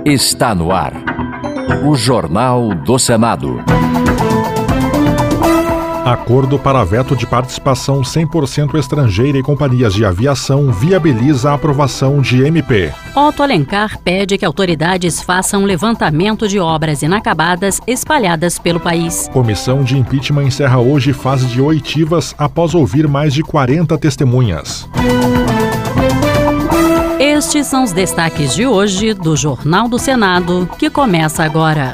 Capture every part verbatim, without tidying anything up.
Está no ar. O Jornal do Senado. Acordo para veto de participação cem por cento estrangeira em companhias de aviação viabiliza a aprovação de M P. Otto Alencar pede que autoridades façam levantamento de obras inacabadas espalhadas pelo país. Comissão de impeachment encerra hoje fase de oitivas após ouvir mais de quarenta testemunhas. Estes são os destaques de hoje do Jornal do Senado, que começa agora.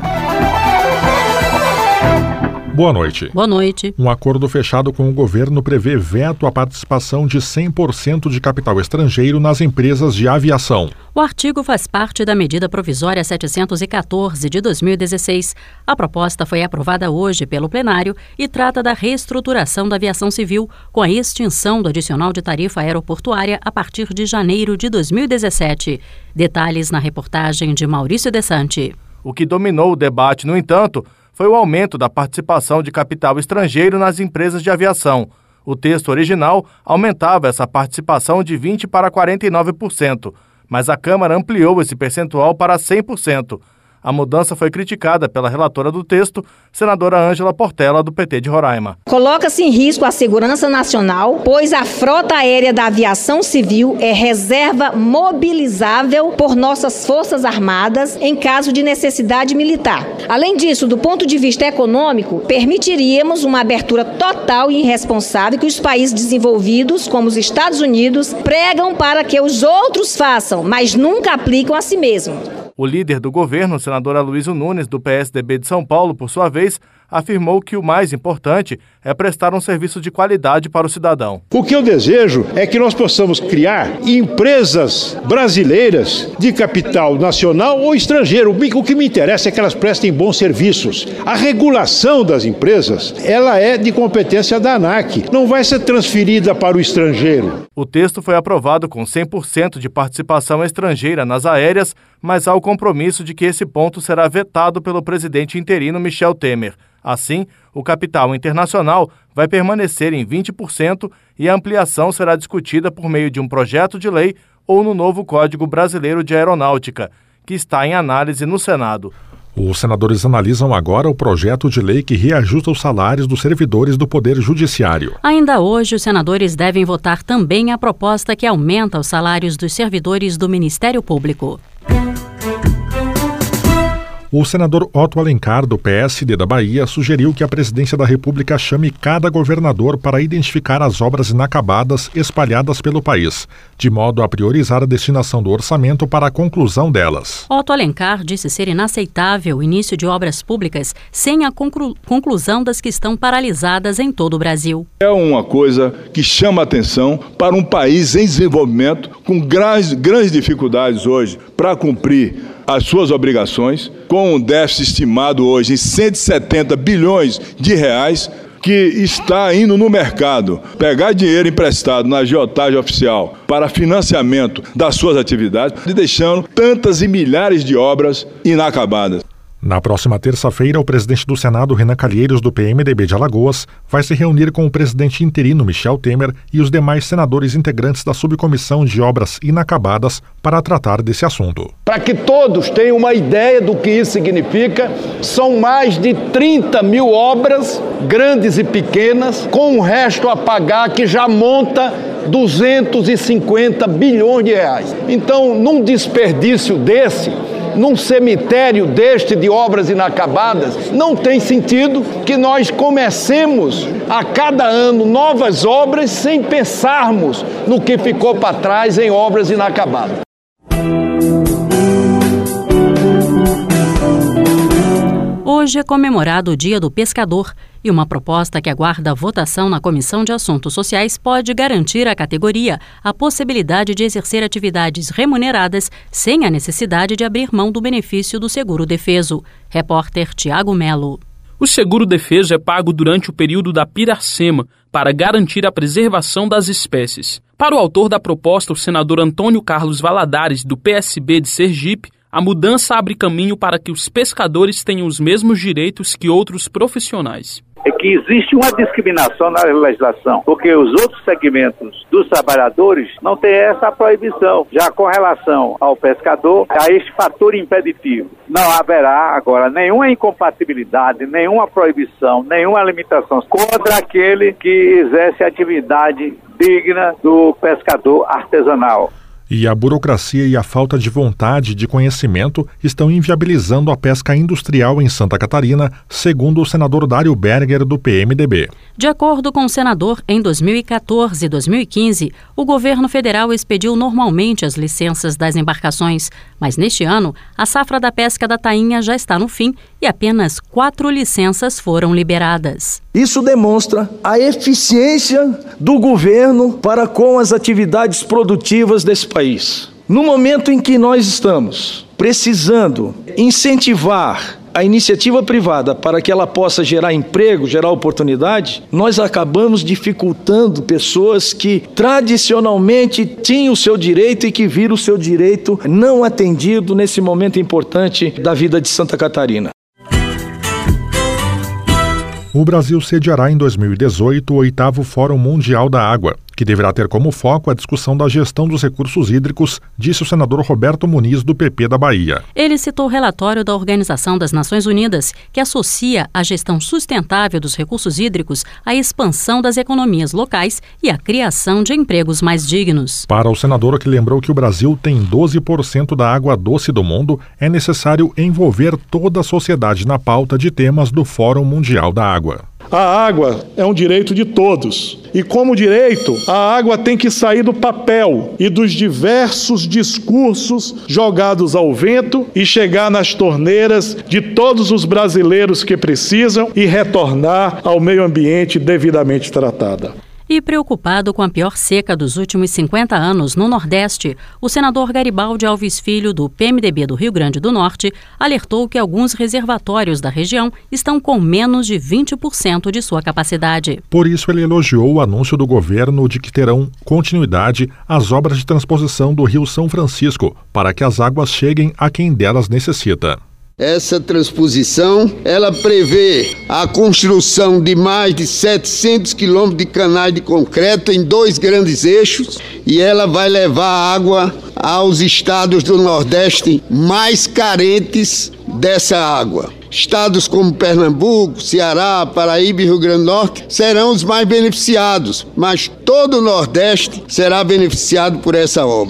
Boa noite. Boa noite. Um acordo fechado com o governo prevê veto à participação de cem por cento de capital estrangeiro nas empresas de aviação. O artigo faz parte da medida provisória setecentos e quatorze de dois mil e dezesseis. A proposta foi aprovada hoje pelo plenário e trata da reestruturação da aviação civil com a extinção do adicional de tarifa aeroportuária a partir de janeiro de dois mil e dezessete. Detalhes na reportagem de Maurício Desante. O que dominou o debate, no entanto, foi o aumento da participação de capital estrangeiro nas empresas de aviação. O texto original aumentava essa participação de vinte por cento para quarenta e nove por cento, mas a Câmara ampliou esse percentual para cem por cento. A mudança foi criticada pela relatora do texto, senadora Ângela Portela, do P T de Roraima. Coloca-se em risco a segurança nacional, pois a frota aérea da aviação civil é reserva mobilizável por nossas Forças Armadas em caso de necessidade militar. Além disso, do ponto de vista econômico, permitiríamos uma abertura total e irresponsável que os países desenvolvidos, como os Estados Unidos, pregam para que os outros façam, mas nunca aplicam a si mesmos. O líder do governo, o senador Aloysio Nunes, do P S D B de São Paulo, por sua vez, afirmou que o mais importante é prestar um serviço de qualidade para o cidadão. O que eu desejo é que nós possamos criar empresas brasileiras de capital nacional ou estrangeiro. O que me interessa é que elas prestem bons serviços. A regulação das empresas, ela é de competência da ANAC, não vai ser transferida para o estrangeiro. O texto foi aprovado com cem por cento de participação estrangeira nas aéreas, mas há o compromisso de que esse ponto será vetado pelo presidente interino Michel Temer. Assim, o capital internacional vai permanecer em vinte por cento e a ampliação será discutida por meio de um projeto de lei ou no novo Código Brasileiro de Aeronáutica, que está em análise no Senado. Os senadores analisam agora o projeto de lei que reajusta os salários dos servidores do Poder Judiciário. Ainda hoje, os senadores devem votar também a proposta que aumenta os salários dos servidores do Ministério Público. O senador Otto Alencar, do P S D da Bahia, sugeriu que a presidência da República chame cada governador para identificar as obras inacabadas espalhadas pelo país, de modo a priorizar a destinação do orçamento para a conclusão delas. Otto Alencar disse ser inaceitável o início de obras públicas sem a conclu- conclusão das que estão paralisadas em todo o Brasil. É uma coisa que chama a atenção para um país em desenvolvimento, com grandes, grandes dificuldades hoje para cumprir as suas obrigações, com um déficit estimado hoje em cento e setenta bilhões de reais, que está indo no mercado pegar dinheiro emprestado na agiotagem oficial para financiamento das suas atividades e deixando tantas e milhares de obras inacabadas. Na próxima terça-feira, o presidente do Senado, Renan Calheiros, do P M D B de Alagoas, vai se reunir com o presidente interino, Michel Temer, e os demais senadores integrantes da subcomissão de obras inacabadas para tratar desse assunto. Para que todos tenham uma ideia do que isso significa, são mais de trinta mil obras, grandes e pequenas, com o resto a pagar, que já monta duzentos e cinquenta bilhões de reais. Então, num desperdício desse, num cemitério deste de obras inacabadas, não tem sentido que nós comecemos a cada ano novas obras sem pensarmos no que ficou para trás em obras inacabadas. Hoje é comemorado o Dia do Pescador e uma proposta que aguarda votação na Comissão de Assuntos Sociais pode garantir à categoria a possibilidade de exercer atividades remuneradas sem a necessidade de abrir mão do benefício do seguro-defeso. Repórter Tiago Melo. O seguro-defeso é pago durante o período da piracema para garantir a preservação das espécies. Para o autor da proposta, o senador Antônio Carlos Valadares, do P S B de Sergipe, a mudança abre caminho para que os pescadores tenham os mesmos direitos que outros profissionais. é que existe uma discriminação na legislação, porque os outros segmentos dos trabalhadores não têm essa proibição. Já com relação ao pescador, a este fator impeditivo, não haverá agora nenhuma incompatibilidade, nenhuma proibição, nenhuma limitação contra aquele que exerce atividade digna do pescador artesanal. E a burocracia e a falta de vontade de conhecimento estão inviabilizando a pesca industrial em Santa Catarina, segundo o senador Dário Berger, do P M D B. De acordo com o senador, em dois mil e quatorze e dois mil e quinze, o governo federal expediu normalmente as licenças das embarcações, mas neste ano, a safra da pesca da tainha já está no fim e apenas quatro licenças foram liberadas. Isso demonstra a eficiência do governo para com as atividades produtivas desse país. No momento em que nós estamos precisando incentivar a iniciativa privada para que ela possa gerar emprego, gerar oportunidade, nós acabamos dificultando pessoas que tradicionalmente tinham o seu direito e que viram o seu direito não atendido nesse momento importante da vida de Santa Catarina. O Brasil sediará em dois mil e dezoito o oitavo Fórum Mundial da Água, que deverá ter como foco a discussão da gestão dos recursos hídricos, disse o senador Roberto Muniz, do P P da Bahia. Ele citou o relatório da Organização das Nações Unidas, que associa a gestão sustentável dos recursos hídricos à expansão das economias locais e à criação de empregos mais dignos. Para o senador, que lembrou que o Brasil tem doze por cento da água doce do mundo, é necessário envolver toda a sociedade na pauta de temas do Fórum Mundial da Água. A água é um direito de todos. E como direito, a água tem que sair do papel e dos diversos discursos jogados ao vento e chegar nas torneiras de todos os brasileiros que precisam e retornar ao meio ambiente devidamente tratada. E preocupado com a pior seca dos últimos cinquenta anos no Nordeste, o senador Garibaldi Alves Filho, do P M D B do Rio Grande do Norte, alertou que alguns reservatórios da região estão com menos de vinte por cento de sua capacidade. Por isso, ele elogiou o anúncio do governo de que terão continuidade as obras de transposição do Rio São Francisco, para que as águas cheguem a quem delas necessita. Essa transposição, ela prevê a construção de mais de setecentos quilômetros de canais de concreto em dois grandes eixos e ela vai levar água aos estados do Nordeste mais carentes dessa água. Estados como Pernambuco, Ceará, Paraíba e Rio Grande do Norte serão os mais beneficiados, mas todo o Nordeste será beneficiado por essa obra.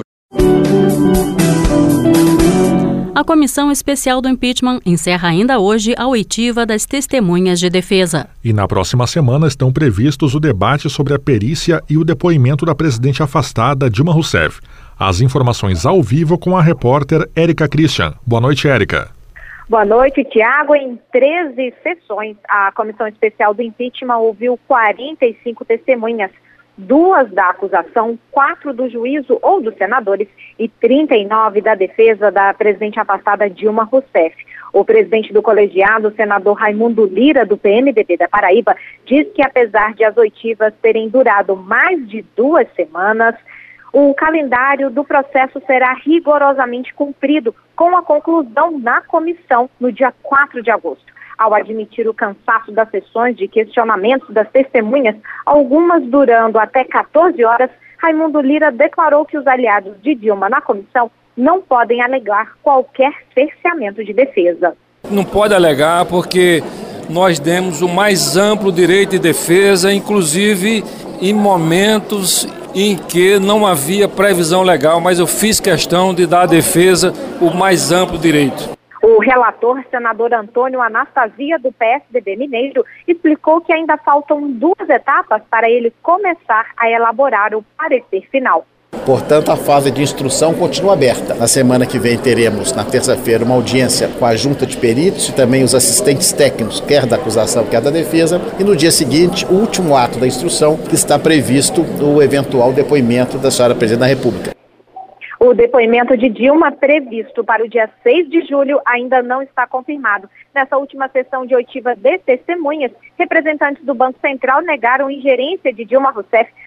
A Comissão Especial do Impeachment encerra ainda hoje a oitiva das testemunhas de defesa. E na próxima semana estão previstos o debate sobre a perícia e o depoimento da presidente afastada Dilma Rousseff. As informações ao vivo com a repórter Érica Christian. Boa noite, Érica. Boa noite, Tiago. Em treze sessões, a Comissão Especial do Impeachment ouviu quarenta e cinco testemunhas. Duas da acusação, quatro do juízo ou dos senadores e trinta e nove da defesa da presidente afastada Dilma Rousseff. O presidente do colegiado, o senador Raimundo Lira, do P M D B da Paraíba, diz que apesar de as oitivas terem durado mais de duas semanas, o calendário do processo será rigorosamente cumprido, com a conclusão na comissão no dia quatro de agosto. Ao admitir o cansaço das sessões de questionamentos das testemunhas, algumas durando até quatorze horas, Raimundo Lira declarou que os aliados de Dilma na comissão não podem alegar qualquer cerceamento de defesa. Não pode alegar porque nós demos o mais amplo direito de defesa, inclusive em momentos em que não havia previsão legal, mas eu fiz questão de dar à defesa o mais amplo direito. O relator, senador Antônio Anastasia, do P S D B Mineiro, explicou que ainda faltam duas etapas para ele começar a elaborar o parecer final. Portanto, a fase de instrução continua aberta. Na semana que vem teremos, na terça-feira, uma audiência com a junta de peritos e também os assistentes técnicos, quer da acusação, quer da defesa. E no dia seguinte, o último ato da instrução, que está previsto o eventual depoimento da senhora presidente da República. O depoimento de Dilma, previsto para o dia seis de julho, ainda não está confirmado. Nessa última sessão de oitiva de testemunhas, representantes do Banco Central negaram ingerência de Dilma Rousseff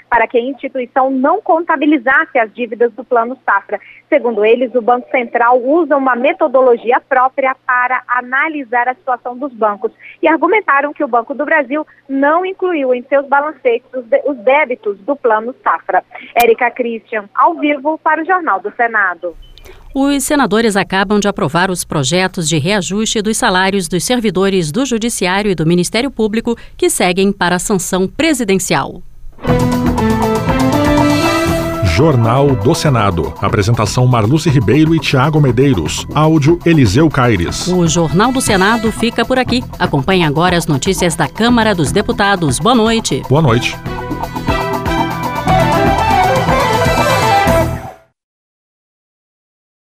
para que a instituição não contabilizasse as dívidas do Plano Safra. Segundo eles, o Banco Central usa uma metodologia própria para analisar a situação dos bancos e argumentaram que o Banco do Brasil não incluiu em seus balancetes os débitos do Plano Safra. Érica Christian, ao vivo para o Jornal do Senado. Os senadores acabam de aprovar os projetos de reajuste dos salários dos servidores do Judiciário e do Ministério Público que seguem para a sanção presidencial. Jornal do Senado. Apresentação Marluce Ribeiro e Tiago Medeiros. Áudio Eliseu Caires. O Jornal do Senado fica por aqui. Acompanhe agora as notícias da Câmara dos Deputados. Boa noite. Boa noite.